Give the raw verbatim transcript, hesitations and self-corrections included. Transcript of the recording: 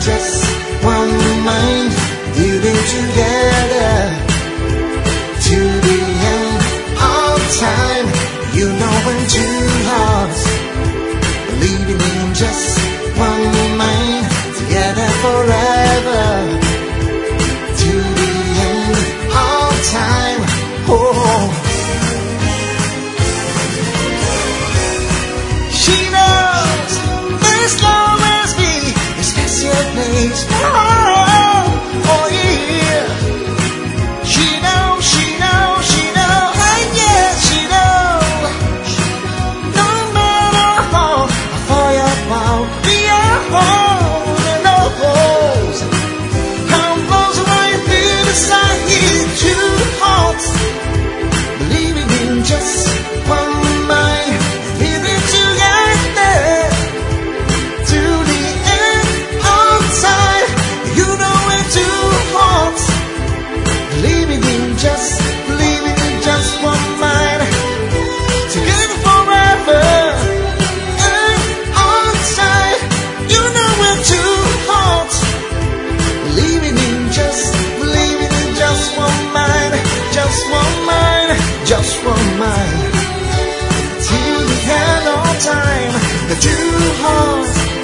just one mind, living together to the end of time. You know when two hearts believing in just one mind, together forever to the end of time. Oh, she knows this love must be a special place. Oh, oh yeah. She knows, she knows, she knows, and yes, she knows. No matter how far you fall, we are home and knows how close away feel beside you. Two hearts believing in just one mind, living together to the end of time. You know when two hearts believing in just, believing in just one mind, together forever and on time. You know when two hearts believing in just, believing in just one mind, just one mind, just one mind, till the end of time. The two hearts